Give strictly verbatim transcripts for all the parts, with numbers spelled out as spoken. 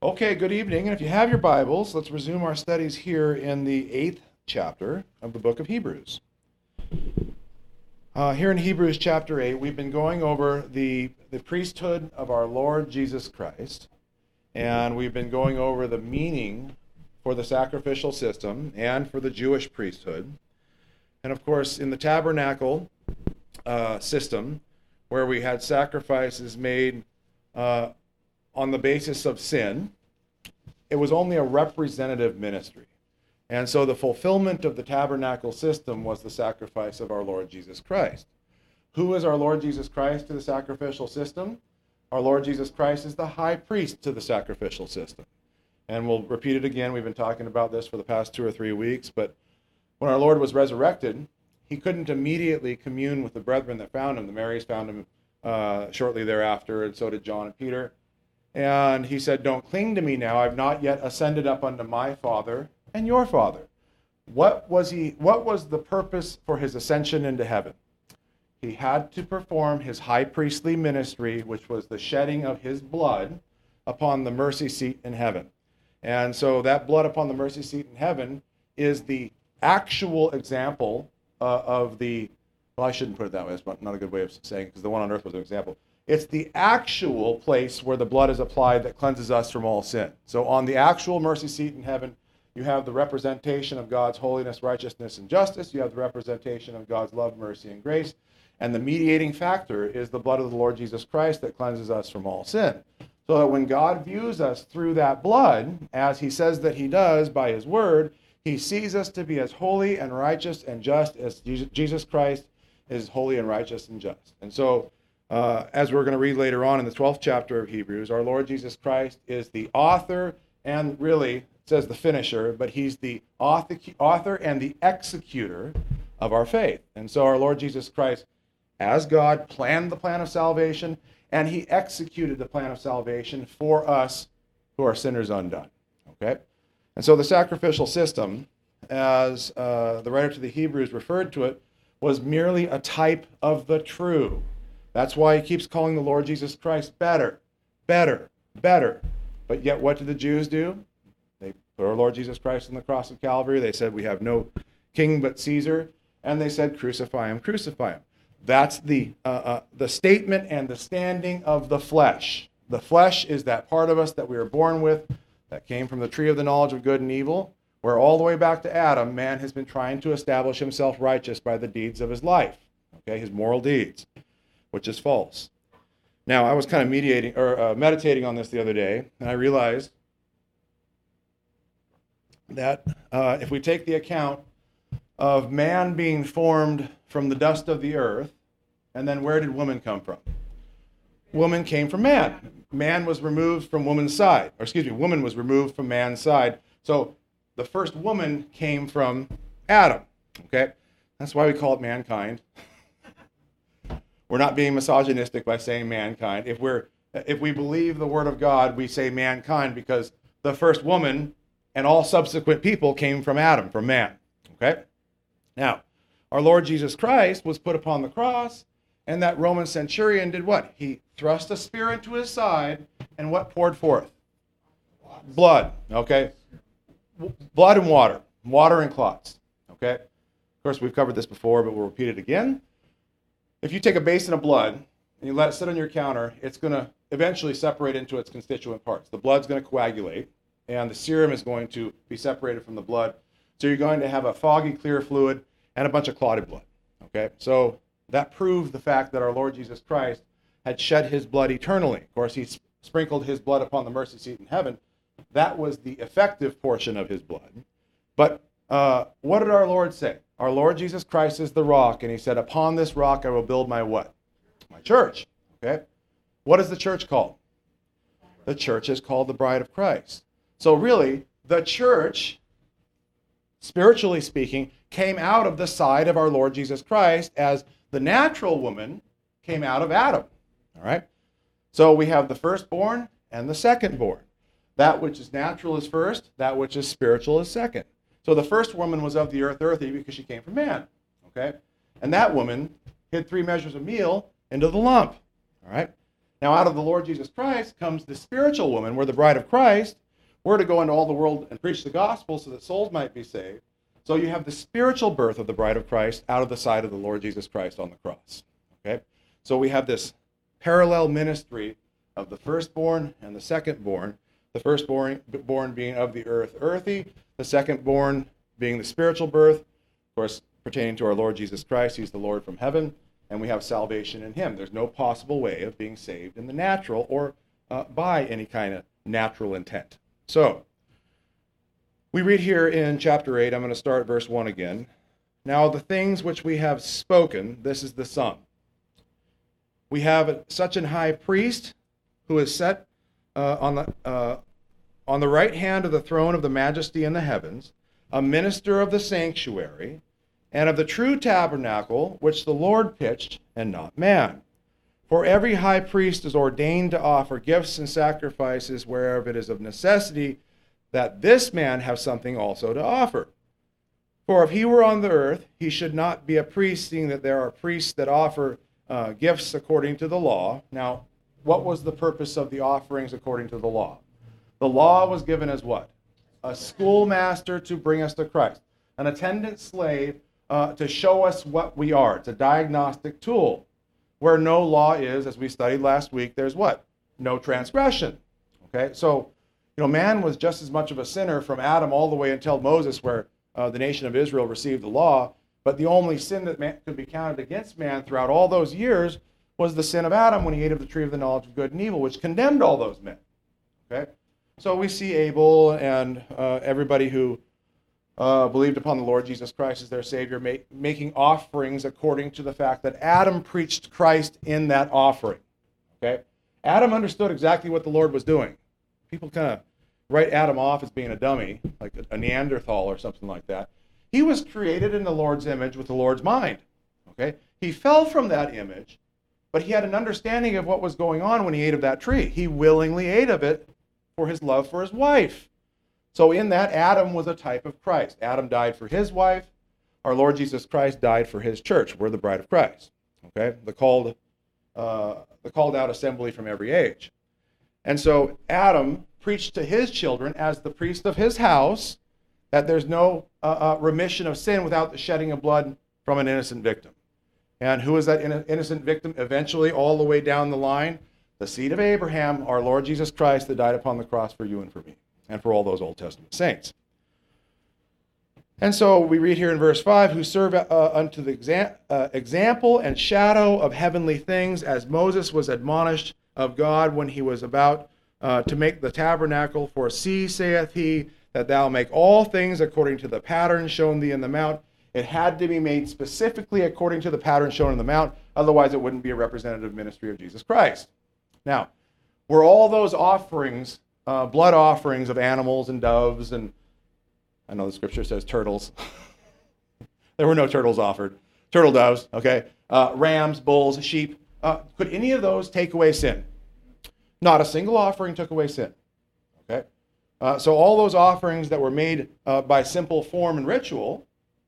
Okay, good evening. And if you have your Bibles, let's resume our studies here in the eighth chapter of the book of Hebrews. Uh, here in Hebrews chapter eight, we've been going over the, the priesthood of our Lord Jesus Christ, and we've been going over the meaning for the sacrificial system and for the Jewish priesthood. And of course, in the tabernacle uh, system, where we had sacrifices made uh, on the basis of sin, it was only a representative ministry. And so the fulfillment of the tabernacle system was the sacrifice of our Lord Jesus Christ. Who is our Lord Jesus Christ to the sacrificial system? Our Lord Jesus Christ is the high priest to the sacrificial system. And we'll repeat it again. We've been talking about this for the past two or three weeks. But when our Lord was resurrected, he couldn't immediately commune with the brethren that found him. The Marys found him uh, shortly thereafter, and so did John and Peter. And he said, "Don't cling to me now. I've not yet ascended up unto my Father and your Father." What was he? What was the purpose for his ascension into heaven? He had to perform his high priestly ministry, which was the shedding of his blood upon the mercy seat in heaven. And so that blood upon the mercy seat in heaven is the actual example uh, of the, well, I shouldn't put it that way. That's not a good way of saying it, because the one on earth was an example. It's the actual place where the blood is applied that cleanses us from all sin. So on the actual mercy seat in heaven, you have the representation of God's holiness, righteousness, and justice. You have the representation of God's love, mercy, and grace. And the mediating factor is the blood of the Lord Jesus Christ that cleanses us from all sin. So that when God views us through that blood, as he says that he does by his word, he sees us to be as holy and righteous and just as Jesus Christ is holy and righteous and just. And so, Uh, as we're going to read later on in the twelfth chapter of Hebrews, our Lord Jesus Christ is the author and really, it says the finisher, but he's the author, author and the executor of our faith. And so our Lord Jesus Christ, as God, planned the plan of salvation, and he executed the plan of salvation for us who are sinners undone. Okay? And so the sacrificial system, as uh, the writer to the Hebrews referred to it, was merely a type of the true. That's why he keeps calling the Lord Jesus Christ better, better, better. But yet what did the Jews do? They put our Lord Jesus Christ on the cross of Calvary. They said, "We have no king but Caesar." And they said, "Crucify him, crucify him." That's the, uh, uh, the statement and the standing of the flesh. The flesh is that part of us that we were born with, that came from the tree of the knowledge of good and evil, where all the way back to Adam, man has been trying to establish himself righteous by the deeds of his life, okay, his moral deeds, which is false. Now, I was kind of mediating or uh, meditating on this the other day, and I realized that uh, if we take the account of man being formed from the dust of the earth, and then where did woman come from? Woman came from man. Man was removed from woman's side, or excuse me, woman was removed from man's side. So the first woman came from Adam, okay? That's why we call it mankind. We're not being misogynistic by saying mankind. If we're if we believe the word of God, we say mankind because the first woman and all subsequent people came from Adam, from man. Okay? Now, our Lord Jesus Christ was put upon the cross, and that Roman centurion did what? He thrust a spear into his side, and what poured forth? Blood. Okay? Blood and water. Water and clots. Okay? Of course, we've covered this before, but we'll repeat it again. If you take a basin of blood and you let it sit on your counter, it's going to eventually separate into its constituent parts. The blood's going to coagulate, and the serum is going to be separated from the blood. So you're going to have a foggy, clear fluid and a bunch of clotted blood. Okay, so that proved the fact that our Lord Jesus Christ had shed his blood eternally. Of course, he sprinkled his blood upon the mercy seat in heaven. That was the effective portion of his blood. But uh, what did our Lord say? Our Lord Jesus Christ is the rock, and he said, "Upon this rock I will build my what? My church." Okay? What is the church called? The church is called the bride of Christ. So really, the church, spiritually speaking, came out of the side of our Lord Jesus Christ as the natural woman came out of Adam. All right? So we have the firstborn and the secondborn. That which is natural is first, that which is spiritual is second. So the first woman was of the earth earthy because she came from man, okay? And that woman hid three measures of meal into the lump, all right? Now, out of the Lord Jesus Christ comes the spiritual woman. We're the bride of Christ. We're to go into all the world and preach the gospel so that souls might be saved. So you have the spiritual birth of the bride of Christ out of the side of the Lord Jesus Christ on the cross. Okay? So we have this parallel ministry of the firstborn and the secondborn. The firstborn born being of the earth, earthy. The secondborn being the spiritual birth, of course, pertaining to our Lord Jesus Christ. He's the Lord from heaven, and we have salvation in him. There's no possible way of being saved in the natural or uh, by any kind of natural intent. So, we read here in chapter eight, I'm going to start verse one again. Now the things which we have spoken, this is the sum. We have such an high priest who is set uh, on the uh, on the right hand of the throne of the majesty in the heavens, a minister of the sanctuary, and of the true tabernacle which the Lord pitched, and not man. For every high priest is ordained to offer gifts and sacrifices wherever it is of necessity, that this man have something also to offer. For if he were on the earth, he should not be a priest, seeing that there are priests that offer uh, gifts according to the law. Now, what was the purpose of the offerings according to the law? The law was given as what? A schoolmaster to bring us to Christ. An attendant slave uh, to show us what we are. It's a diagnostic tool. Where no law is, as we studied last week, there's what? No transgression. Okay, so you know, man was just as much of a sinner from Adam all the way until Moses, where uh, the nation of Israel received the law. But the only sin that man, could be counted against man throughout all those years was the sin of Adam when he ate of the tree of the knowledge of good and evil, which condemned all those men. Okay, so we see Abel and uh, everybody who uh, believed upon the Lord Jesus Christ as their Savior make, making offerings according to the fact that Adam preached Christ in that offering. Okay, Adam understood exactly what the Lord was doing. People kind of write Adam off as being a dummy, like a Neanderthal or something like that. He was created in the Lord's image with the Lord's mind. Okay? He fell from that image, but he had an understanding of what was going on when he ate of that tree. He willingly ate of it for his love for his wife. So in that, Adam was a type of Christ. Adam died for his wife. Our Lord Jesus Christ died for his church. We're the bride of Christ. Okay? The called, uh, the called out assembly from every age. And so Adam preached to his children as the priest of his house that there's no uh, uh, remission of sin without the shedding of blood from an innocent victim. And who is that in- innocent victim eventually all the way down the line? The seed of Abraham, our Lord Jesus Christ, that died upon the cross for you and for me and for all those Old Testament saints. And so we read here in verse five, who serve uh, unto the exa- uh, example and shadow of heavenly things, as Moses was admonished of God when he was about uh, to make the tabernacle. For see, saith he, that thou make all things according to the pattern shown thee in the mount. It had to be made specifically according to the pattern shown in the mount, otherwise it wouldn't be a representative ministry of Jesus Christ. Now, were all those offerings, uh, blood offerings of animals and doves, and I know the scripture says turtles. There were no turtles offered. Turtle doves, okay, uh, rams, bulls, sheep. Uh, could any of those take away sin? Not a single offering took away sin. Okay, uh, so all those offerings that were made uh, by simple form and ritual,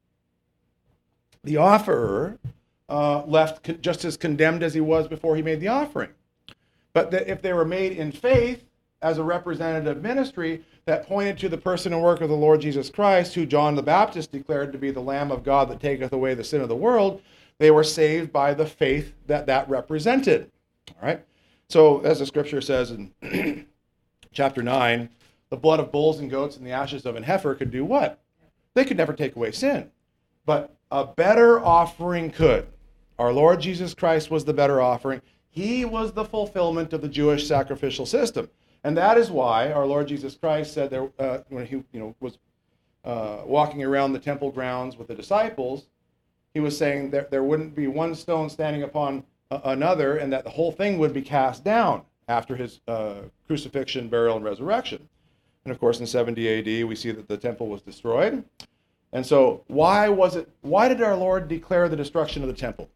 the offerer uh, left con- just as condemned as he was before he made the offering. But that if they were made in faith as a representative ministry that pointed to the person and work of the Lord Jesus Christ, who John the Baptist declared to be the Lamb of God that taketh away the sin of the world, they were saved by the faith that that represented. All right. So as the scripture says in chapter nine, the blood of bulls and goats and the ashes of an heifer could do what? They could never take away sin. But a better offering could. Our Lord Jesus Christ was the better offering. He was the fulfillment of the Jewish sacrificial system. And that is why our Lord Jesus Christ said there, uh, when he you know, was uh, walking around the temple grounds with the disciples, he was saying that there wouldn't be one stone standing upon uh, another, and that the whole thing would be cast down after his uh, crucifixion, burial, and resurrection. And of course, in seventy A D, we see that the temple was destroyed. And so why was it, why did our Lord declare the destruction of the temple?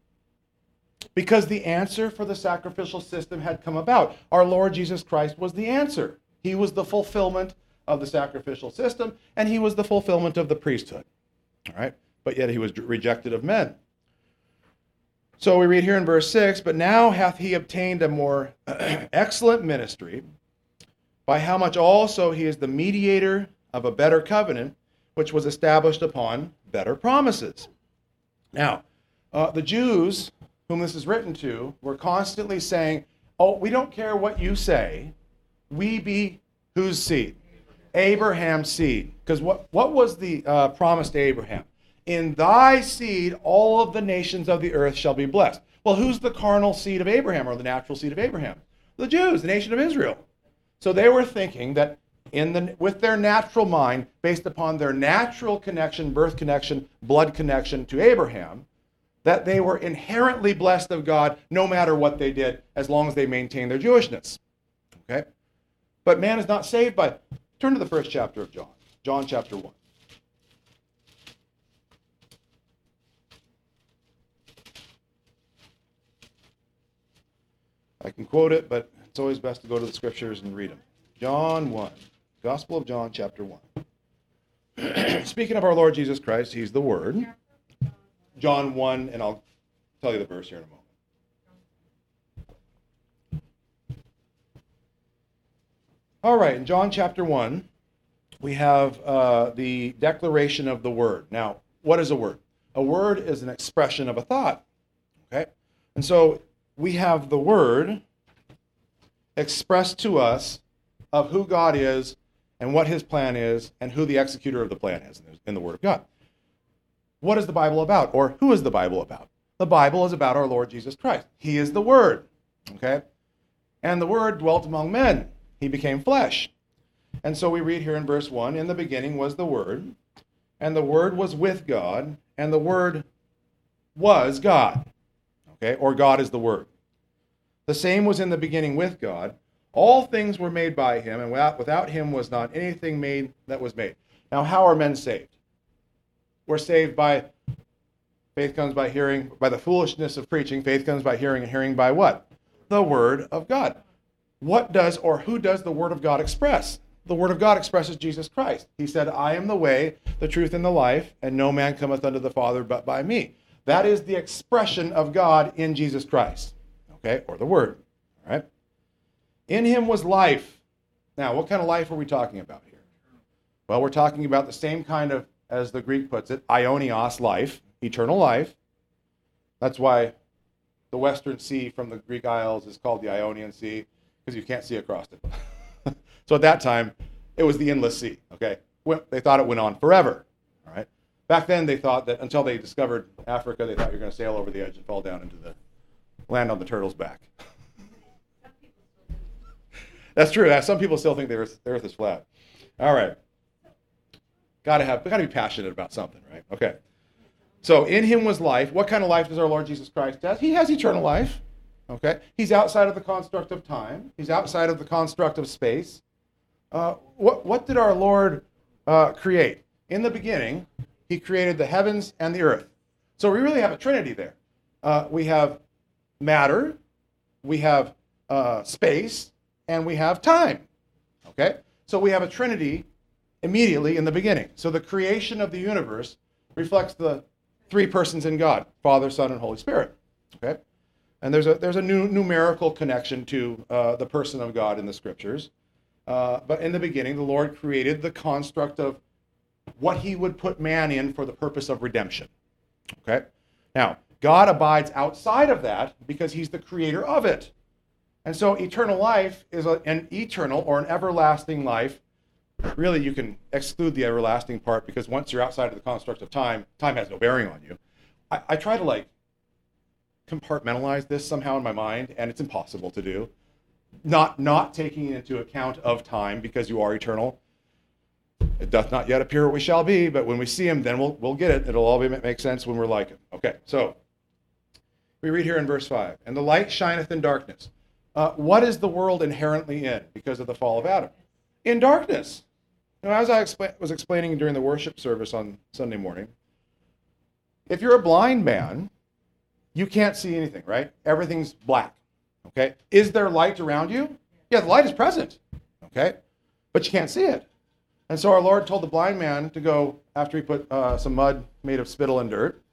Because the answer for the sacrificial system had come about. Our Lord Jesus Christ was the answer. He was the fulfillment of the sacrificial system, and he was the fulfillment of the priesthood. All right? But yet he was rejected of men. So we read here in verse six, but now hath he obtained a more excellent ministry, by how much also he is the mediator of a better covenant, which was established upon better promises. Now, uh, the Jews whom this is written to were constantly saying, oh, we don't care what you say. We be whose seed? Abraham's seed. Because what, what was the uh, promise to Abraham? In thy seed, all of the nations of the earth shall be blessed. Well, who's the carnal seed of Abraham, or the natural seed of Abraham? The Jews, the nation of Israel. So they were thinking that in the, with their natural mind, based upon their natural connection, birth connection, blood connection to Abraham, that they were inherently blessed of God no matter what they did, as long as they maintained their Jewishness. Okay? But man is not saved by... Turn to the first chapter of John. John chapter one. I can quote it, but it's always best to go to the scriptures and read them. John one. Gospel of John chapter one. Speaking of our Lord Jesus Christ, he's the Word. John one, and I'll tell you the verse here in a moment. All right, in John chapter one, we have uh, the declaration of the Word. Now, what is a word? A word is an expression of a thought. Okay? And so we have the Word expressed to us of who God is and what his plan is and who the executor of the plan is in the Word of God. What is the Bible about? Or who is the Bible about? The Bible is about our Lord Jesus Christ. He is the Word. Okay? And the Word dwelt among men. He became flesh. And so we read here in verse one, in the beginning was the Word, and the Word was with God, and the Word was God. Okay? Or God is the Word. The same was in the beginning with God. All things were made by him, and without, without him was not anything made that was made. Now, how are men saved? We're saved by, faith comes by hearing, by the foolishness of preaching. Faith comes by hearing, and hearing by what? The Word of God. What does, or who does the Word of God express? The Word of God expresses Jesus Christ. He said, I am the way, the truth, and the life, and no man cometh unto the Father but by me. That is the expression of God in Jesus Christ. Okay, or the Word. All right. In him was life. Now, what kind of life are we talking about here? Well, we're talking about the same kind of, as the Greek puts it, aionios life, eternal life. That's why the Western Sea from the Greek Isles is called the Ionian Sea, because you can't see across it. So at that time, it was the endless sea. Okay, they thought it went on forever. All right. Back then, they thought that until they discovered Africa, they thought you're going to sail over the edge and fall down into the land on the turtle's back. That's true. Some people still think the earth, the earth is flat. All right. Got to have, got to be passionate about something, right? Okay. So in him was life. What kind of life does our Lord Jesus Christ have? He has eternal life. Okay. He's outside of the construct of time. He's outside of the construct of space. Uh, what what did our Lord uh, create? In the beginning, he created the heavens and the earth. So we really have a trinity there. Uh, we have matter, we have uh, space, and we have time. Okay? So we have a trinity immediately in the beginning. So the creation of the universe reflects the three persons in God, Father, Son, and Holy Spirit. Okay? And there's a there's a new numerical connection to uh, the person of God in the scriptures. Uh, but in the beginning, the Lord created the construct of what he would put man in for the purpose of redemption. Okay? Now, God abides outside of that because he's the creator of it. And so eternal life is a, an eternal or an everlasting life. Really, you can exclude the everlasting part because once you're outside of the construct of time, time has no bearing on you. I, I try to like compartmentalize this somehow in my mind, and it's impossible to do. Not, not taking into account of time because you are eternal. It doth not yet appear what we shall be, but when we see him, then we'll we'll get it. It'll all be, make sense when we're like it. Okay, so we read here in verse five, and the light shineth in darkness. Uh, what is the world inherently in because of the fall of Adam? In darkness. Now, as I expl- was explaining during the worship service on Sunday morning, if you're a blind man, you can't see anything, right? Everything's black, okay? Is there light around you? Yeah, the light is present, okay? But you can't see it. And so our Lord told the blind man to go, after he put uh, some mud made of spittle and dirt,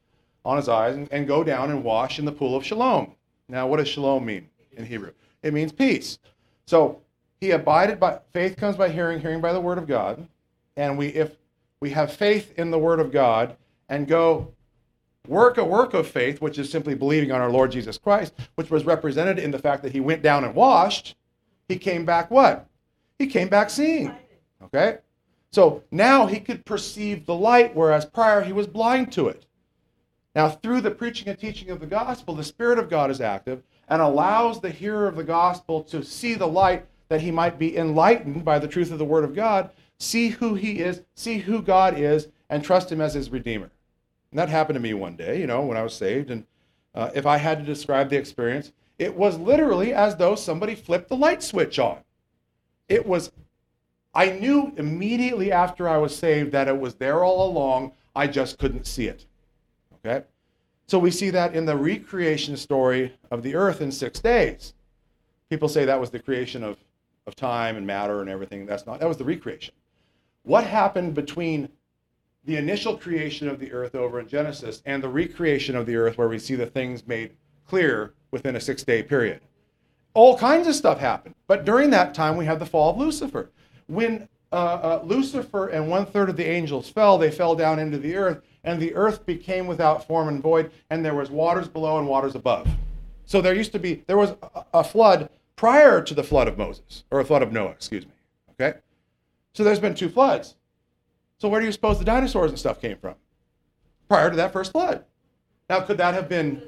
on his eyes and, and go down and wash in the pool of Shalom. Now, what does Shalom mean in Hebrew? It means peace. So he abided by, faith comes by hearing, hearing by the word of God. And we, if we have faith in the word of God and go work a work of faith, which is simply believing on our Lord Jesus Christ, which was represented in the fact that he went down and washed, he came back what? He came back seeing. Okay? So now he could perceive the light, whereas prior he was blind to it. Now, through the preaching and teaching of the gospel, the Spirit of God is active and allows the hearer of the gospel to see the light, that he might be enlightened by the truth of the word of God, see who he is, see who God is, and trust him as his Redeemer. And that happened to me one day, you know, when I was saved. And uh, if I had to describe the experience, it was literally as though somebody flipped the light switch on. It was, I knew immediately after I was saved that it was there all along. I just couldn't see it. Okay? So we see that in the recreation story of the earth in six days. People say that was the creation of, of time and matter and everything. That's not, that was the recreation. What happened between the initial creation of the earth over in Genesis and the recreation of the earth, where we see the things made clear within a six-day period? All kinds of stuff happened. But during that time, we had the fall of Lucifer. When uh, uh, Lucifer and one-third of the angels fell, they fell down into the earth, and the earth became without form and void, and there was waters below and waters above. So there used to be, there was a, a flood prior to the flood of Moses, or a flood of Noah, excuse me. Okay? So there's been two floods. So where do you suppose the dinosaurs and stuff came from? Prior to that first flood. Now, could that have been,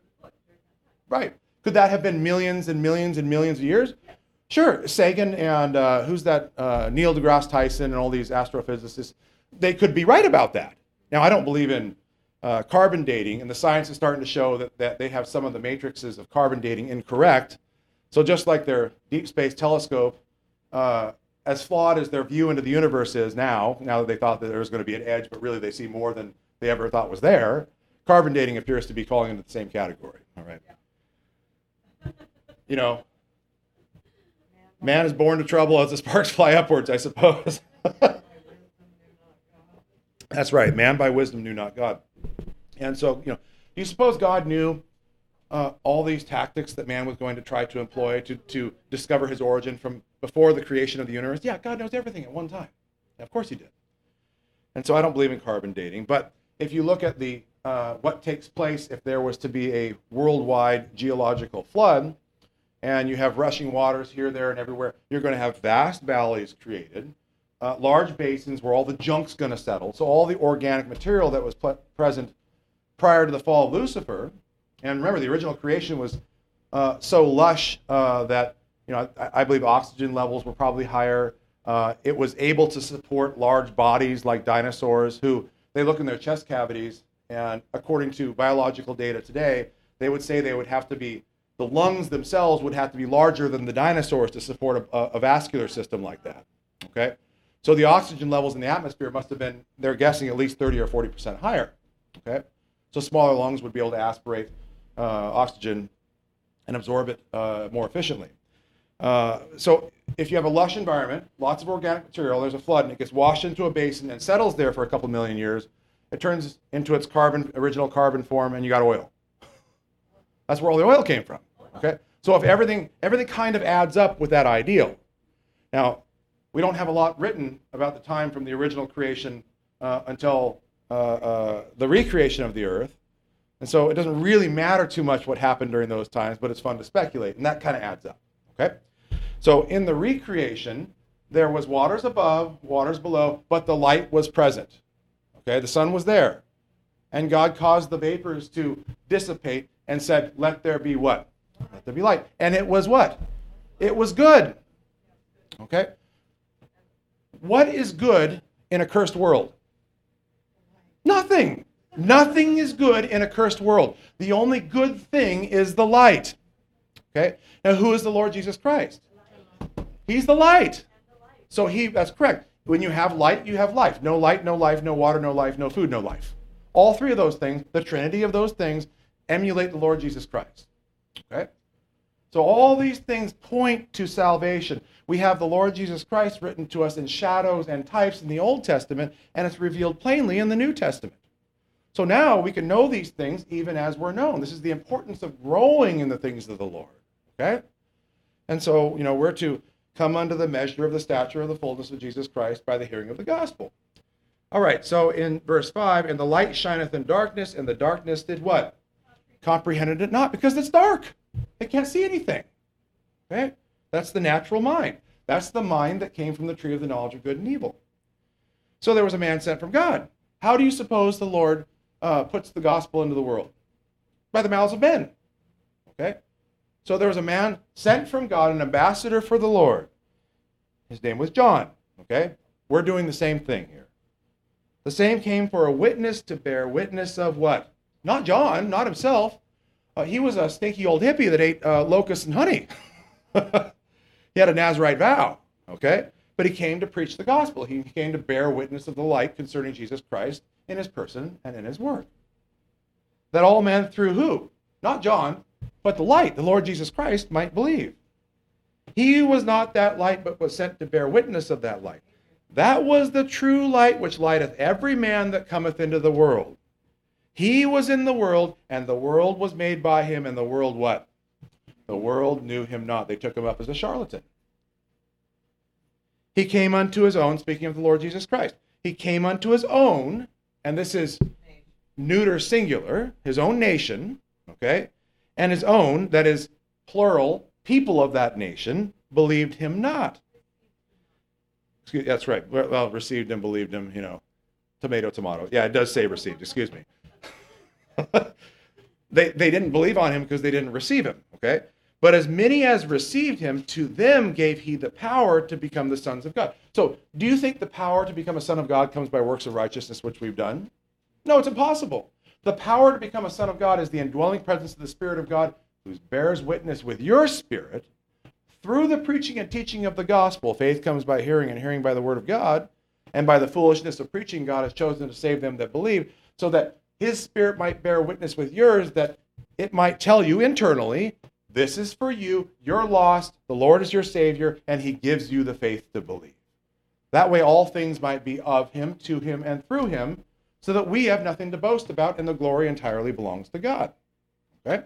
right, could that have been millions and millions and millions of years? Sure, Sagan and uh, who's that, uh, Neil deGrasse Tyson and all these astrophysicists, they could be right about that. Now, I don't believe in uh, carbon dating, and the science is starting to show that, that they have some of the matrices of carbon dating incorrect. So just like their Deep Space Telescope, uh, as flawed as their view into the universe is now, now that they thought that there was going to be an edge, but really they see more than they ever thought was there, carbon dating appears to be falling into the same category. All right. You know, man is born to trouble as the sparks fly upwards, I suppose. That's right. Man by wisdom knew not God. And so, you know, do you suppose God knew uh, all these tactics that man was going to try to employ to, to discover his origin from before the creation of the universe? Yeah, God knows everything at one time. Yeah, of course he did. And so I don't believe in carbon dating. But if you look at the uh, what takes place if there was to be a worldwide geological flood, and you have rushing waters here, there, and everywhere, you're going to have vast valleys created, uh, large basins where all the junk's going to settle. So all the organic material that was pl- present prior to the fall of Lucifer, and remember, the original creation was uh, so lush uh, that, you know, I, I believe oxygen levels were probably higher. Uh, it was able to support large bodies like dinosaurs, who they look in their chest cavities, and according to biological data today, they would say they would have to be, the lungs themselves would have to be larger than the dinosaurs to support a, a vascular system like that. Okay? So the oxygen levels in the atmosphere must have been, they're guessing, at least thirty or forty percent higher. Okay? So smaller lungs would be able to aspirate uh, oxygen and absorb it uh, more efficiently. Uh, so if you have a lush environment, lots of organic material, there's a flood, and it gets washed into a basin and settles there for a couple million years, it turns into its carbon, original carbon form, and you got oil. That's where all the oil came from. Okay? So if everything, everything kind of adds up with that ideal. Now, we don't have a lot written about the time from the original creation uh, until uh, uh, the recreation of the earth. And so it doesn't really matter too much what happened during those times, but it's fun to speculate, and that kind of adds up. Okay? So in the recreation, there was waters above, waters below, but the light was present. Okay? The sun was there. And God caused the vapors to dissipate and said, let there be what? Let there be light. And it was what? It was good. Okay? What is good in a cursed world? Nothing. Nothing is good in a cursed world. The only good thing is the light. Okay? Now, who is the Lord Jesus Christ? He's the light. So he, that's correct. When you have light, you have life. No light, no life, no water, no life, no food, no life. All three of those things, the trinity of those things, emulate the Lord Jesus Christ. Okay? So all these things point to salvation. We have the Lord Jesus Christ written to us in shadows and types in the Old Testament, and it's revealed plainly in the New Testament. So now we can know these things even as we're known. This is the importance of growing in the things of the Lord. Okay? And so, you know, we're to come unto the measure of the stature of the fullness of Jesus Christ by the hearing of the gospel. All right, so in verse five, and the light shineth in darkness, and the darkness did what? Comprehended it not, because it's dark. They can't see anything. Okay? That's the natural mind. That's the mind that came from the tree of the knowledge of good and evil. So there was a man sent from God. How do you suppose the Lord uh, puts the gospel into the world? By the mouths of men. Okay? So there was a man sent from God, an ambassador for the Lord. His name was John. Okay? We're doing the same thing here. The same came for a witness to bear witness of what? Not John, not himself. Uh, he was a stinky old hippie that ate uh, locusts and honey. He had a Nazirite vow. Okay? But he came to preach the gospel. He came to bear witness of the light concerning Jesus Christ in his person and in his word. That all men through who? Not John, but the light, the Lord Jesus Christ, might believe. He was not that light, but was sent to bear witness of that light. That was the true light which lighteth every man that cometh into the world. He was in the world, and the world was made by him, and the world what? The world knew him not. They took him up as a charlatan. He came unto his own, speaking of the Lord Jesus Christ. He came unto his own, and this is neuter singular, his own nation, okay? And his own, that is plural, people of that nation, believed him not. Excuse, that's right. Well, received him, believed him, you know. Tomato, tomato. Yeah, it does say received. Excuse me. they, they didn't believe on him because they didn't receive him, okay? But as many as received him, to them gave he the power to become the sons of God. So, do you think the power to become a son of God comes by works of righteousness, which we've done? No, it's impossible. The power to become a son of God is the indwelling presence of the Spirit of God, who bears witness with your spirit. Through the preaching and teaching of the gospel, faith comes by hearing, and hearing by the word of God. And by the foolishness of preaching, God has chosen to save them that believe, so that his spirit might bear witness with yours, that it might tell you internally, this is for you, you're lost, the Lord is your Savior, and he gives you the faith to believe. That way all things might be of him, to him, and through him, so that we have nothing to boast about, and the glory entirely belongs to God. Okay?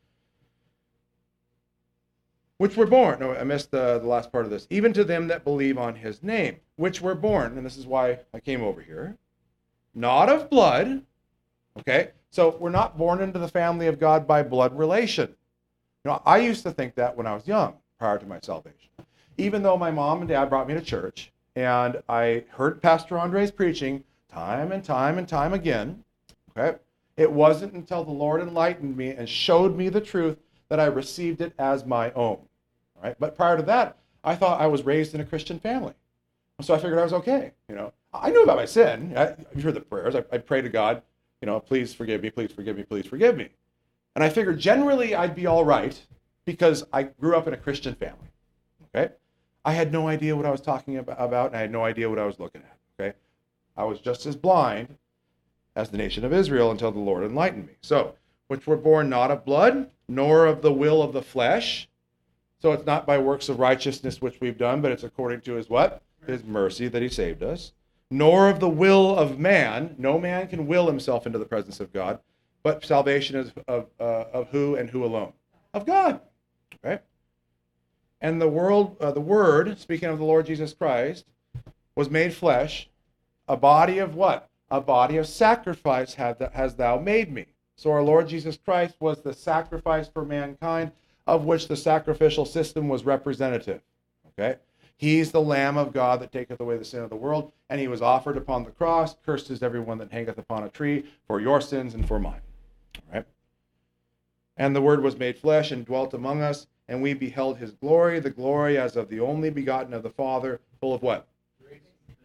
Which were born, no, I missed the, the last part of this, even to them that believe on his name, which were born, and this is why I came over here, not of blood, okay? So we're not born into the family of God by blood relation. You know, I used to think that when I was young, prior to my salvation. Even though my mom and dad brought me to church, and I heard Pastor Andre's preaching time and time and time again, okay? It wasn't until the Lord enlightened me and showed me the truth that I received it as my own, all right? But prior to that, I thought I was raised in a Christian family. So I figured I was okay, you know. I knew about my sin. I, you've heard the prayers. I, I pray to God, you know, please forgive me, please forgive me, please forgive me. And I figured generally I'd be all right because I grew up in a Christian family, okay? I had no idea what I was talking about, and I had no idea what I was looking at, okay? I was just as blind as the nation of Israel until the Lord enlightened me. So, which were born not of blood, nor of the will of the flesh. So it's not by works of righteousness which we've done, but it's according to his what? His mercy that he saved us. Nor of the will of man. No man can will himself into the presence of God. But salvation is of, uh, of who and who alone? Of God. Okay? And the world, uh, the Word, speaking of the Lord Jesus Christ, was made flesh, a body of what? A body of sacrifice has thou made me. So our Lord Jesus Christ was the sacrifice for mankind, of which the sacrificial system was representative. Okay? He's the Lamb of God that taketh away the sin of the world, and he was offered upon the cross. Cursed is everyone that hangeth upon a tree, for your sins and for mine. All right? And the Word was made flesh and dwelt among us, and we beheld his glory, the glory as of the only begotten of the Father, full of what? Grace.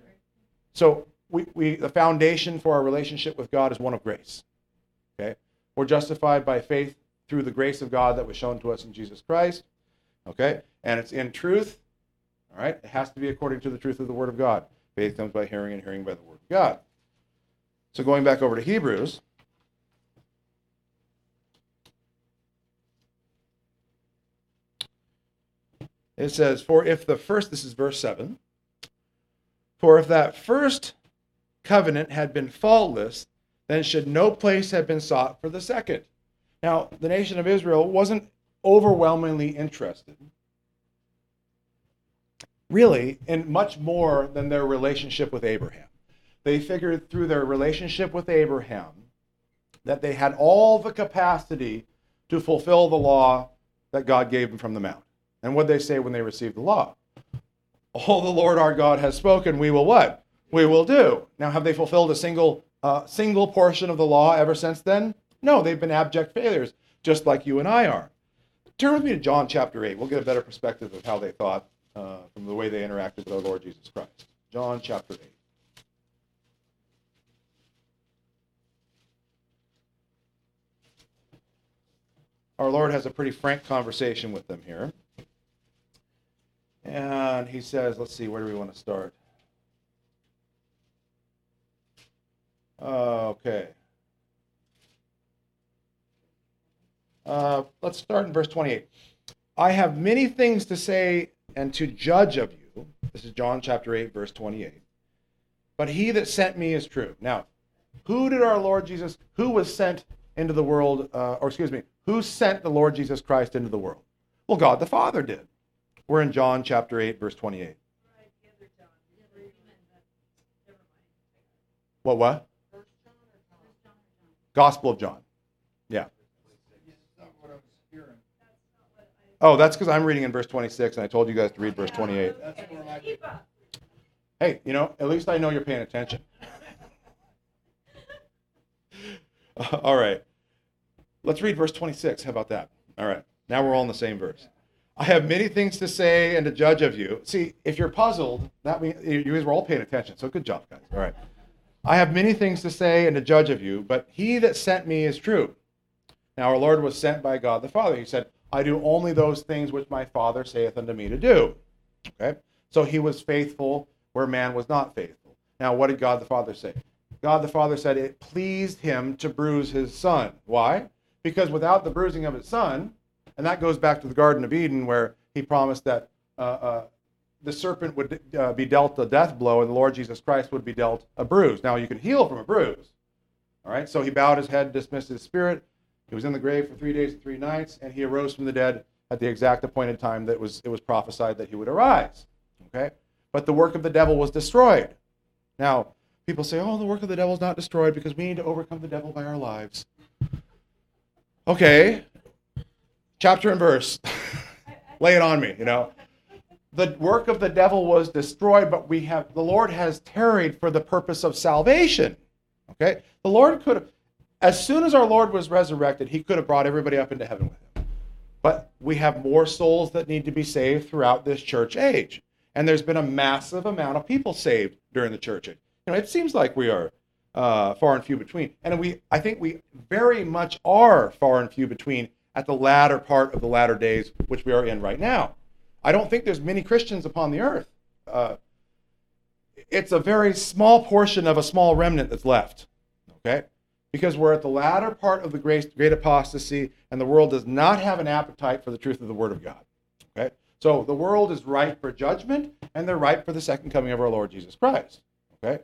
So we, we the foundation for our relationship with God is one of grace. Okay? We're justified by faith through the grace of God that was shown to us in Jesus Christ. Okay? And it's in truth. All right? It has to be according to the truth of the Word of God. Faith comes by hearing, and hearing by the Word of God. So going back over to Hebrews. It says, for if the first, this is verse seven, for if that first covenant had been faultless, then should no place have been sought for the second. Now, the nation of Israel wasn't overwhelmingly interested, really, in much more than their relationship with Abraham. They figured through their relationship with Abraham that they had all the capacity to fulfill the law that God gave them from the mount. And what did they say when they received the law? All the Lord our God has spoken, we will what? We will do. Now, have they fulfilled a single uh, single portion of the law ever since then? No, they've been abject failures, just like you and I are. Turn with me to John chapter eight. We'll get a better perspective of how they thought uh, from the way they interacted with our Lord Jesus Christ. John chapter eight. Our Lord has a pretty frank conversation with them here. And he says, let's see, where do we want to start? Uh, okay. Uh, let's start in verse twenty-eight. I have many things to say and to judge of you. This is John chapter eight, verse twenty-eight. But he that sent me is true. Now, who did our Lord Jesus, who was sent into the world, uh, or excuse me, who sent the Lord Jesus Christ into the world? Well, God the Father did. We're in John chapter eight, verse twenty-eight. What, what? Gospel of John. Yeah. Oh, that's because I'm reading in verse twenty-six, and I told you guys to read verse twenty-eight. Hey, you know, at least I know you're paying attention. All right. Let's read verse twenty-six. How about that? All right. Now we're all in the same verse. I have many things to say and to judge of you. See, if you're puzzled, that means you guys were all paying attention. So good job, guys. All right. I have many things to say and to judge of you, but he that sent me is true. Now our Lord was sent by God the Father. He said, I do only those things which my Father saith unto me to do. Okay? So he was faithful where man was not faithful. Now what did God the Father say? God the Father said it pleased him to bruise his son. Why? Because without the bruising of his son, and that goes back to the Garden of Eden where he promised that uh, uh, the serpent would uh, be dealt a death blow and the Lord Jesus Christ would be dealt a bruise. Now you can heal from a bruise. All right, so he bowed his head, dismissed his spirit. He was in the grave for three days and three nights, and he arose from the dead at the exact appointed time that was it was prophesied that he would arise. Okay, but the work of the devil was destroyed. Now people say, "Oh, the work of the devil is not destroyed because we need to overcome the devil by our lives." Okay, chapter and verse. Lay it on me, you know. The work of the devil was destroyed, but we have the Lord has tarried for the purpose of salvation. Okay, the Lord could have. As soon as our Lord was resurrected, he could have brought everybody up into heaven with him. But we have more souls that need to be saved throughout this church age. And there's been a massive amount of people saved during the church age. You know, it seems like we are uh, far and few between. And we, I think we very much are far and few between at the latter part of the latter days, which we are in right now. I don't think there's many Christians upon the earth. Uh, it's a very small portion of a small remnant that's left. Okay? Because we're at the latter part of the great, great apostasy, and the world does not have an appetite for the truth of the Word of God. Okay? So the world is ripe for judgment, and they're ripe for the second coming of our Lord Jesus Christ. Okay?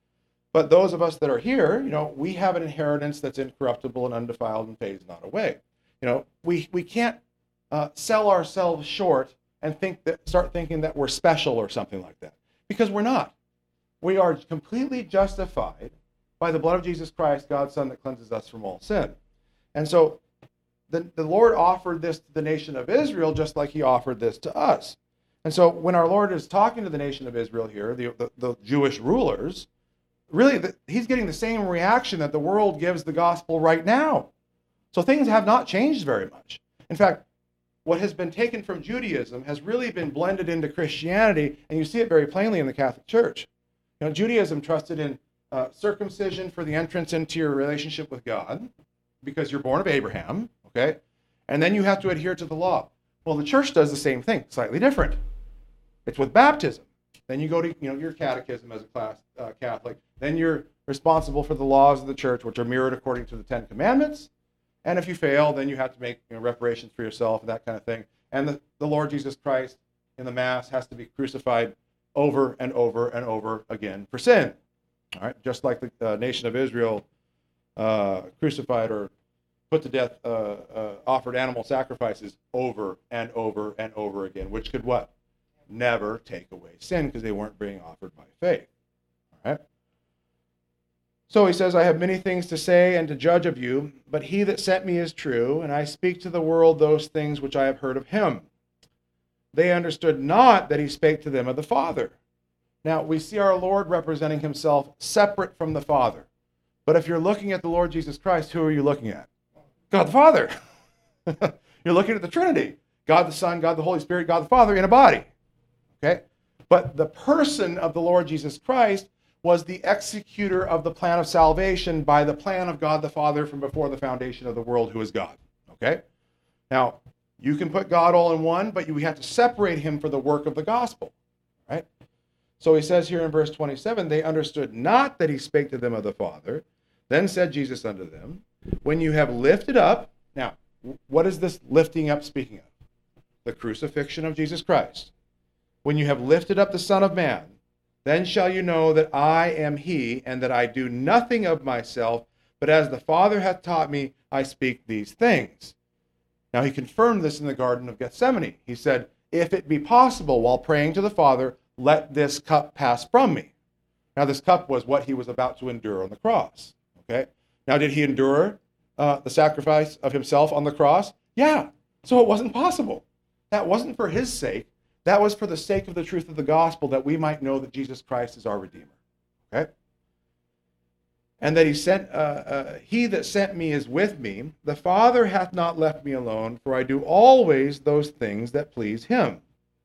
But those of us that are here, you know, we have an inheritance that's incorruptible and undefiled and fades not away. You know, we, we can't uh, sell ourselves short and think that start thinking that we're special or something like that. Because we're not. We are completely justified by the blood of Jesus Christ, God's Son, that cleanses us from all sin. And so the, the Lord offered this to the nation of Israel just like he offered this to us. And so when our Lord is talking to the nation of Israel here, the, the, the Jewish rulers, really the, he's getting the same reaction that the world gives the gospel right now. So things have not changed very much. In fact, what has been taken from Judaism has really been blended into Christianity, and you see it very plainly in the Catholic Church. You know, Judaism trusted in Uh, circumcision for the entrance into your relationship with God, because you're born of Abraham, okay? And then you have to adhere to the law. Well, the church does the same thing, slightly different. It's with baptism. Then you go to, you know, your catechism as a class uh, Catholic. Then you're responsible for the laws of the church, which are mirrored according to the Ten Commandments. And if you fail, then you have to make, you know, reparations for yourself and that kind of thing. And the, the Lord Jesus Christ in the Mass has to be crucified over and over and over again for sin. All right, just like the uh, nation of Israel uh, crucified or put to death, uh, uh, offered animal sacrifices over and over and over again, which could what? Never take away sin, because they weren't being offered by faith. All right? So he says, I have many things to say and to judge of you, but he that sent me is true, and I speak to the world those things which I have heard of him. They understood not that he spake to them of the Father. Now, we see our Lord representing himself separate from the Father. But if you're looking at the Lord Jesus Christ, who are you looking at? God the Father. You're looking at the Trinity. God the Son, God the Holy Spirit, God the Father in a body. Okay? But the person of the Lord Jesus Christ was the executor of the plan of salvation by the plan of God the Father from before the foundation of the world, who is God. Okay? Now, you can put God all in one, but you have to separate him for the work of the gospel. Right? So he says here in verse twenty-seven, they understood not that he spake to them of the Father. Then said Jesus unto them, when you have lifted up, now, what is this lifting up speaking of? The crucifixion of Jesus Christ. When you have lifted up the Son of Man, then shall you know that I am he, and that I do nothing of myself, but as the Father hath taught me, I speak these things. Now he confirmed this in the Garden of Gethsemane. He said, if it be possible, while praying to the Father, let this cup pass from me. Now this cup was what he was about to endure on the cross. Okay? Now did he endure uh, the sacrifice of himself on the cross? Yeah. So it wasn't possible. That wasn't for his sake. That was for the sake of the truth of the gospel, that we might know that Jesus Christ is our Redeemer. Okay? And that he sent, uh, uh, he that sent me is with me. The Father hath not left me alone, for I do always those things that please him.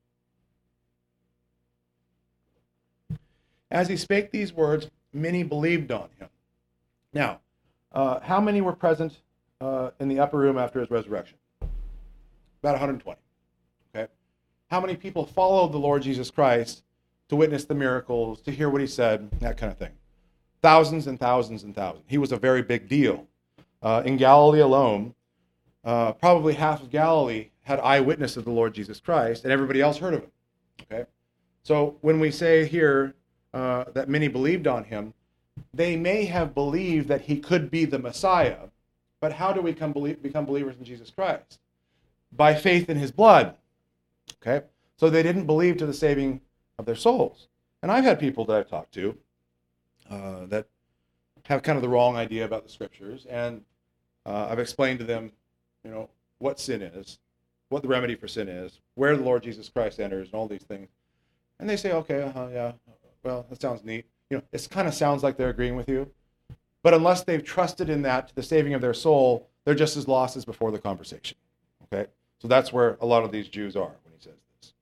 As he spake these words, many believed on him. Now, uh, how many were present uh, in the upper room after his resurrection? About one hundred twenty. Okay. How many people followed the Lord Jesus Christ to witness the miracles, to hear what he said, that kind of thing? Thousands and thousands and thousands. He was a very big deal. Uh, in Galilee alone, uh, probably half of Galilee had eyewitness of the Lord Jesus Christ, and everybody else heard of him. Okay. So when we say here uh, that many believed on him, they may have believed that he could be the Messiah, but how do we come believe, become believers in Jesus Christ? By faith in his blood. Okay? So they didn't believe to the saving of their souls. And I've had people that I've talked to uh, that have kind of the wrong idea about the scriptures, and uh, I've explained to them, you know, what sin is, what the remedy for sin is, where the Lord Jesus Christ enters, and all these things. And they say, okay, uh-huh, yeah, well, that sounds neat. You know, it kind of sounds like they're agreeing with you. But unless they've trusted in that to the saving of their soul, they're just as lost as before the conversation. Okay? So that's where a lot of these Jews are when he says this.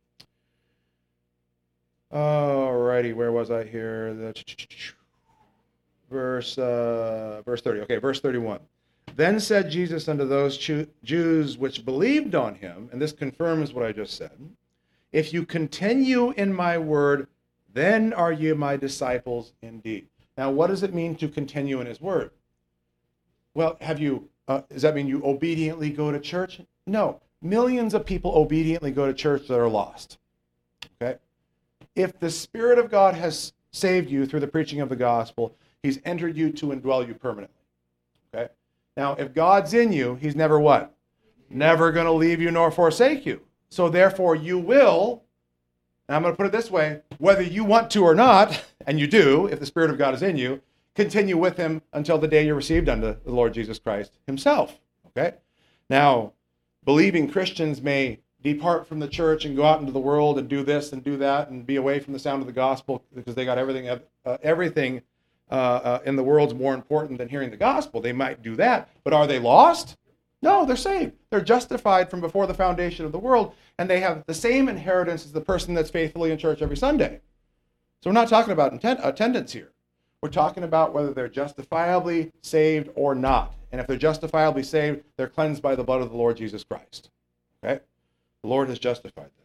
Alrighty, where was I here? The verse, uh, verse thirty. Okay, verse thirty-one. Then said Jesus unto those Jews which believed on him, and this confirms what I just said, if you continue in my word, then are you my disciples indeed. Now, what does it mean to continue in his word? Well, have you, uh, does that mean you obediently go to church? No. Millions of people obediently go to church that are lost. Okay? If the Spirit of God has saved you through the preaching of the gospel, he's entered you to indwell you permanently. Okay? Now, if God's in you, he's never what? Never going to leave you nor forsake you. So therefore, you will, and I'm going to put it this way, whether you want to or not, and you do, if the Spirit of God is in you, continue with him until the day you're received unto the Lord Jesus Christ himself. Okay? Now, believing Christians may depart from the church and go out into the world and do this and do that and be away from the sound of the gospel because they got everything, uh, everything uh, uh, in the world's more important than hearing the gospel. They might do that, but are they lost? No, they're saved. They're justified from before the foundation of the world, and they have the same inheritance as the person that's faithfully in church every Sunday. So we're not talking about intent, attendance here. We're talking about whether they're justifiably saved or not. And if they're justifiably saved, they're cleansed by the blood of the Lord Jesus Christ. Okay? The Lord has justified them.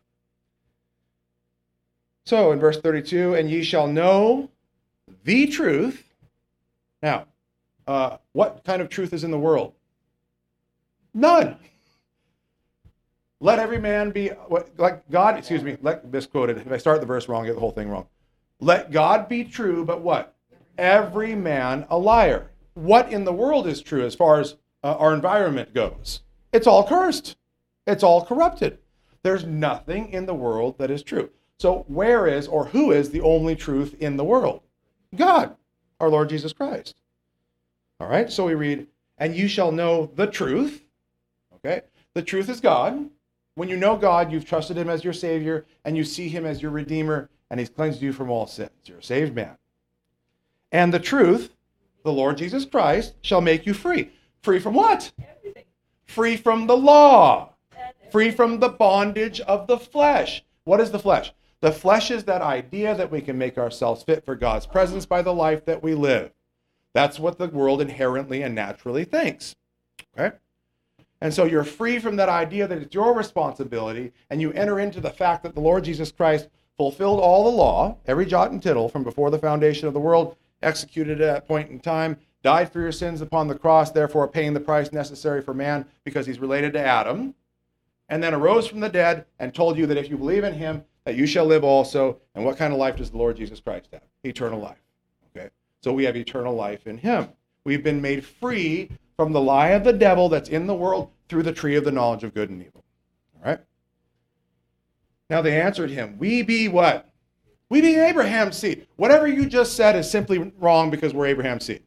So in verse thirty-two, and ye shall know the truth. Now, uh, what kind of truth is in the world? None. Let every man be, like God, excuse me, let misquoted. If I start the verse wrong, I get the whole thing wrong. Let God be true, but what? Every man a liar. what in the world is true as far as uh, our environment goes? It's all cursed. It's all corrupted. There's nothing in the world that is true. So where is or who is the only truth in the world? God, our Lord Jesus Christ. All right, so we read, and you shall know the truth. Okay, the truth is God. When you know God, you've trusted him as your Savior, and you see him as your Redeemer, and he's cleansed you from all sins. You're a saved man. And the truth, the Lord Jesus Christ, shall make you free. Free from what? Everything. Free from the law. Free from the bondage of the flesh. What is the flesh? The flesh is that idea that we can make ourselves fit for God's presence by the life that we live. That's what the world inherently and naturally thinks. Okay? And so you're free from that idea that it's your responsibility, and you enter into the fact that the Lord Jesus Christ fulfilled all the law, every jot and tittle from before the foundation of the world, executed at that point in time, died for your sins upon the cross, therefore paying the price necessary for man because he's related to Adam, and then arose from the dead and told you that if you believe in him, that you shall live also. And what kind of life does the Lord Jesus Christ have? Eternal life. Okay? So we have eternal life in him. We've been made free from the lie of the devil that's in the world through the tree of the knowledge of good and evil. All right? Now they answered him, we be what? We be Abraham's seed. Whatever you just said is simply wrong because we're Abraham's seed.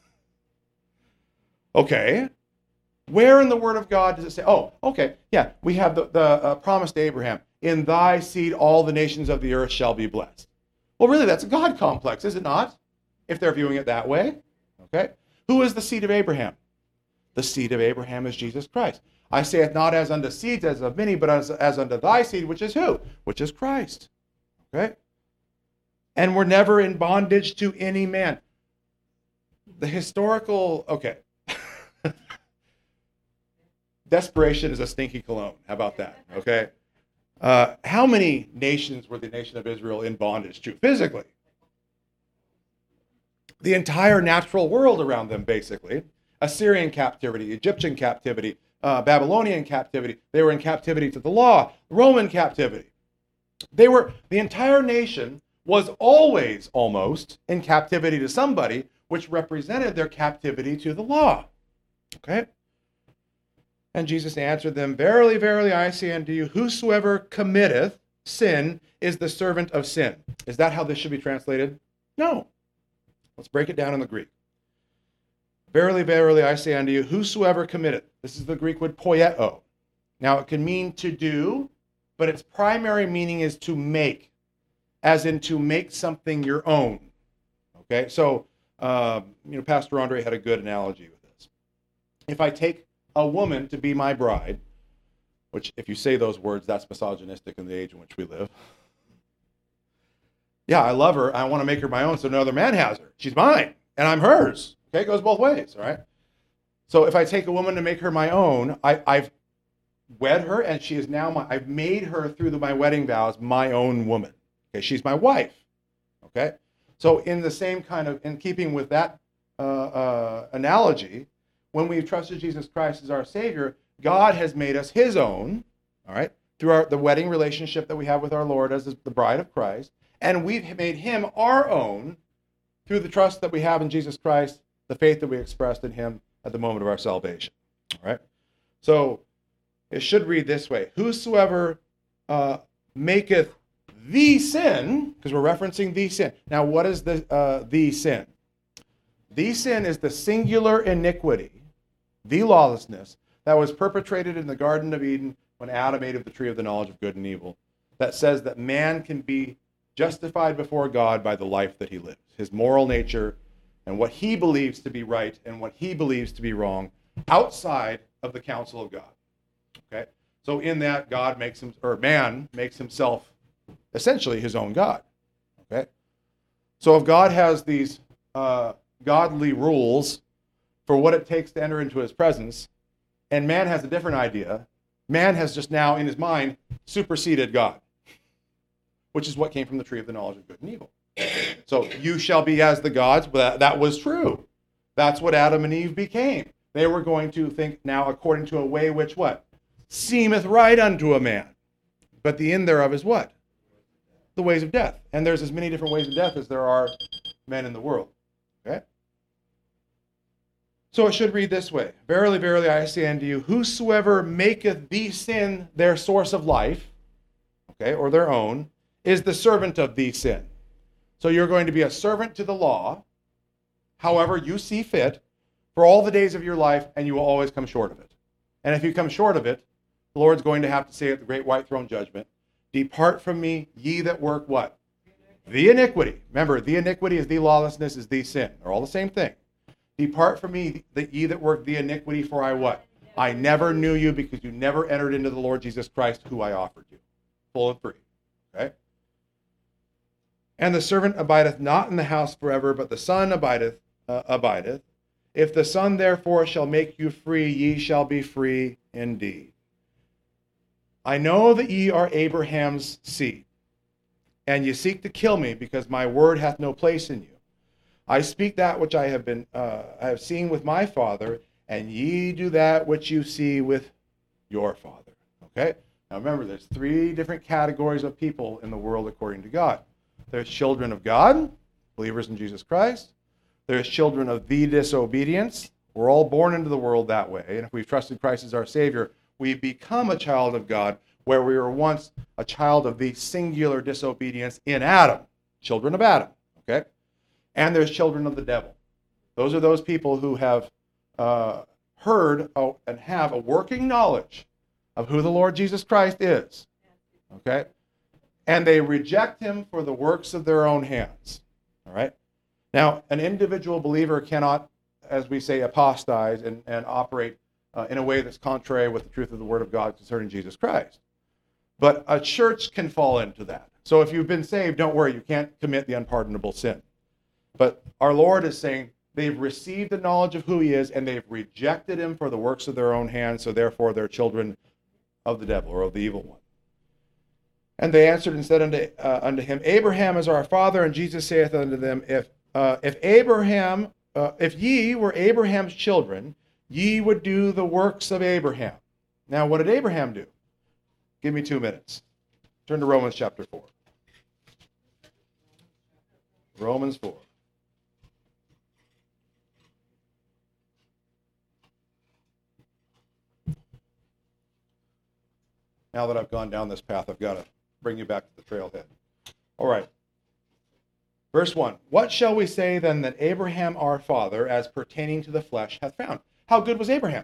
Okay. Where in the Word of God does it say, oh, okay, yeah, we have the, the uh, promise to Abraham, in thy seed all the nations of the earth shall be blessed. Well, really, that's a God complex, is it not? If they're viewing it that way. Okay. Who is the seed of Abraham? The seed of Abraham is Jesus Christ. I say it not as unto seeds as of many, but as, as unto thy seed, which is who? Which is Christ. Okay? And we're never in bondage to any man. The historical, okay. Desperation is a stinky cologne. How about that? Okay? Uh, how many nations were the nation of Israel in bondage to physically? The entire natural world around them, basically. Assyrian captivity, Egyptian captivity, uh, Babylonian captivity. They were in captivity to the law. Roman captivity. They were, the entire nation was always almost in captivity to somebody, which represented their captivity to the law. Okay? And Jesus answered them, verily, verily, I say unto you, whosoever committeth sin is the servant of sin. Is that how this should be translated? No. Let's break it down in the Greek. Verily, verily, I say unto you, whosoever committeth. This is the Greek word poieo. Now, it can mean to do, but its primary meaning is to make, as in to make something your own. Okay, so, uh, you know, Pastor Andre had a good analogy with this. If I take a woman to be my bride, which if you say those words, that's misogynistic in the age in which we live. Yeah, I love her. I want to make her my own so no other man has her. She's mine, and I'm hers. Okay, it goes both ways, all right? So if I take a woman to make her my own, I, I've wed her, and she is now my, I've made her through the, my wedding vows my own woman. Okay, she's my wife. Okay? So in the same kind of, in keeping with that uh, uh, analogy, when we've trusted Jesus Christ as our Savior, God has made us his own, all right, through our, the wedding relationship that we have with our Lord as the bride of Christ, and we've made him our own through the trust that we have in Jesus Christ, the faith that we expressed in him at the moment of our salvation, all right? So it should read this way, whosoever uh, maketh the sin, because we're referencing the sin. Now, what is the, uh, the sin? The sin is the singular iniquity, the lawlessness, that was perpetrated in the Garden of Eden when Adam ate of the tree of the knowledge of good and evil, that says that man can be justified before God by the life that he lives, his moral nature, and what he believes to be right and what he believes to be wrong outside of the counsel of God. Okay? So in that, God makes him, or man makes himself essentially his own God. Okay? So if God has these uh, godly rules for what it takes to enter into his presence, and man has a different idea, man has just now in his mind superseded God, which is what came from the tree of the knowledge of good and evil. So you shall be as the gods, but that, that was true. That's what Adam and Eve became. They were going to think now according to a way which what? Seemeth right unto a man. But the end thereof is what? The ways of death. And there's as many different ways of death as there are men in the world. Okay? So it should read this way. Verily, verily, I say unto you, whosoever maketh the sin their source of life, okay, or their own, is the servant of the sin. So you're going to be a servant to the law, however you see fit, for all the days of your life, and you will always come short of it. And if you come short of it, the Lord's going to have to say at the great white throne judgment, depart from me, ye that work what? The iniquity. Remember, the iniquity is the lawlessness, is the sin. They're all the same thing. Depart from me, that ye that work the iniquity, for I what? I never knew you, because you never entered into the Lord Jesus Christ, who I offered you. Full and free. Okay? And the servant abideth not in the house forever, but the Son abideth, uh, abideth. If the Son therefore shall make you free, ye shall be free indeed. I know that ye are Abraham's seed, and ye seek to kill me, because my word hath no place in you. I speak that which I have been, uh, I have seen with my father, and ye do that which you see with your father. Okay? Now remember, there's three different categories of people in the world according to God. There's children of God, believers in Jesus Christ. There's children of the disobedience. We're all born into the world that way. And if we've trusted Christ as our Savior, we become a child of God, where we were once a child of the singular disobedience in Adam, children of Adam. Okay? And there's children of the devil. Those are those people who have uh, heard oh, and have a working knowledge of who the Lord Jesus Christ is. Okay? And they reject him for the works of their own hands. All right? Now, an individual believer cannot, as we say, apostatize and, and operate uh, in a way that's contrary with the truth of the Word of God concerning Jesus Christ. But a church can fall into that. So if you've been saved, don't worry, you can't commit the unpardonable sin. But our Lord is saying they've received the knowledge of who he is, and they've rejected him for the works of their own hands, so therefore they're children of the devil, or of the evil one. And they answered and said unto, uh, unto him, Abraham is our father. And Jesus saith unto them, If uh, if Abraham, uh, if ye were Abraham's children, ye would do the works of Abraham. Now, what did Abraham do? Give me two minutes. Turn to Romans chapter four. Romans four. Now that I've gone down this path, I've got to bring you back to the trailhead. All right. Verse one. What shall we say then that Abraham our father, as pertaining to the flesh, hath found? How good was Abraham?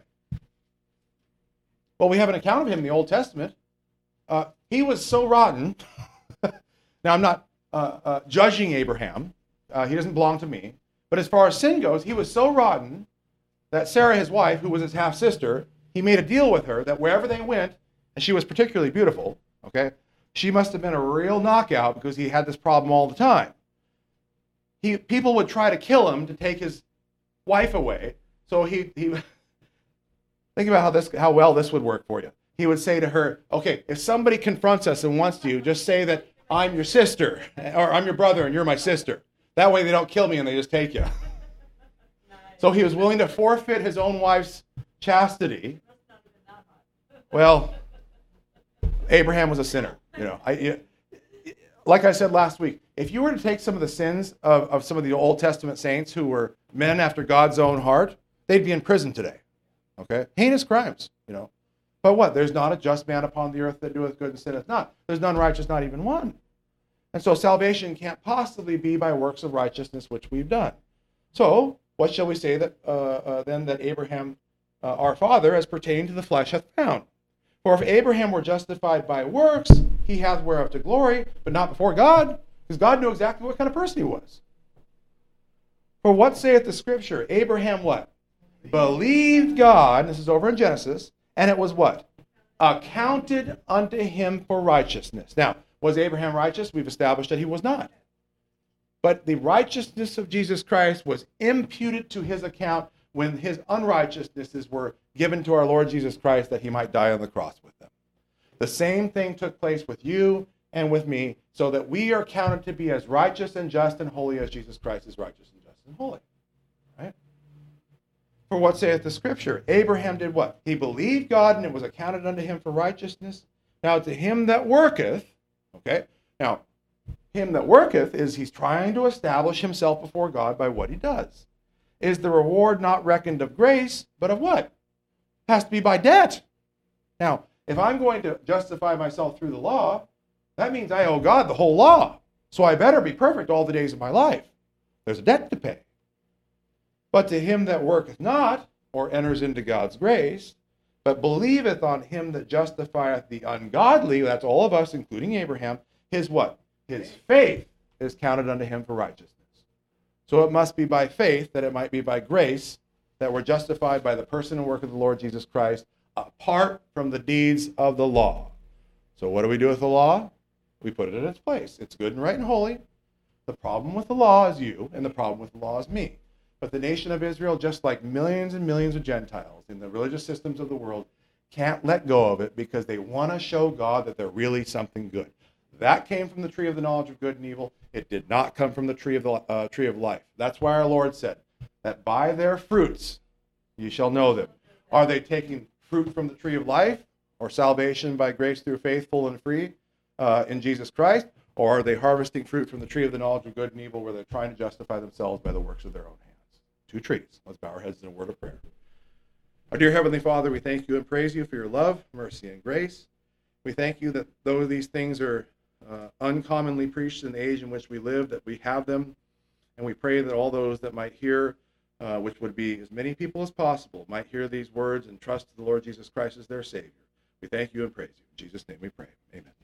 Well, we have an account of him in the Old Testament. Uh, he was so rotten. Now, I'm not uh, uh, judging Abraham. Uh, he doesn't belong to me. But as far as sin goes, he was so rotten that Sarah, his wife, who was his half-sister, he made a deal with her that wherever they went, and she was particularly beautiful, okay, she must have been a real knockout because he had this problem all the time. He, people would try to kill him to take his wife away. So he, he think about how this, how well this would work for you. He would say to her, okay, if somebody confronts us and wants you, just say that I'm your sister, or I'm your brother and you're my sister. That way they don't kill me and they just take you. So he was willing to forfeit his own wife's chastity. Well, Abraham was a sinner. You know, I, you, like I said last week, if you were to take some of the sins of, of some of the Old Testament saints who were men after God's own heart, they'd be in prison today. Okay? Heinous crimes, you know. But what? There's not a just man upon the earth that doeth good and sinneth not. There's none righteous, not even one. And so salvation can't possibly be by works of righteousness which we've done. So, what shall we say that uh, uh, then that Abraham, uh, our father, as pertaining to the flesh, hath found? For if Abraham were justified by works, he hath whereof to glory, but not before God, because God knew exactly what kind of person he was. For what saith the Scripture? Abraham what? Believed God, this is over in Genesis, and it was what? Accounted unto him for righteousness. Now, was Abraham righteous? We've established that he was not. But the righteousness of Jesus Christ was imputed to his account when his unrighteousnesses were given to our Lord Jesus Christ that he might die on the cross with them. The same thing took place with you and with me, so that we are counted to be as righteous and just and holy as Jesus Christ is righteous and just and holy. Right? For what saith the Scripture? Abraham did what? He believed God, and it was accounted unto him for righteousness. Now to him that worketh, okay, now him that worketh is he's trying to establish himself before God by what he does. is the reward not reckoned of grace, but of what? It has to be by debt. Now, if I'm going to justify myself through the law, that means I owe God the whole law. So I better be perfect all the days of my life. There's a debt to pay. But to him that worketh not, or enters into God's grace, but believeth on him that justifieth the ungodly, that's all of us, including Abraham, his what? His faith is counted unto him for righteousness. So it must be by faith, that it might be by grace, that we're justified by the person and work of the Lord Jesus Christ, apart from the deeds of the law. So what do we do with the law? We put it in its place. It's good and right and holy. The problem with the law is you, and the problem with the law is me. But the nation of Israel, just like millions and millions of Gentiles in the religious systems of the world, can't let go of it because they want to show God that they're really something good. That came from the tree of the knowledge of good and evil. It did not come from the tree of the uh, tree of life. That's why our Lord said that by their fruits you shall know them. Are they taking fruit from the tree of life, or salvation by grace through faith, full and free uh, in Jesus Christ? Or are they harvesting fruit from the tree of the knowledge of good and evil, where they're trying to justify themselves by the works of their own hands? Two trees. Let's bow our heads in a word of prayer. Our dear Heavenly Father, we thank you and praise you for your love, mercy, and grace. We thank you that though these things are uh, uncommonly preached in the age in which we live, that we have them. And we pray that all those that might hear, uh, which would be as many people as possible, might hear these words and trust the Lord Jesus Christ as their Savior. We thank you and praise you. In Jesus' name we pray. Amen.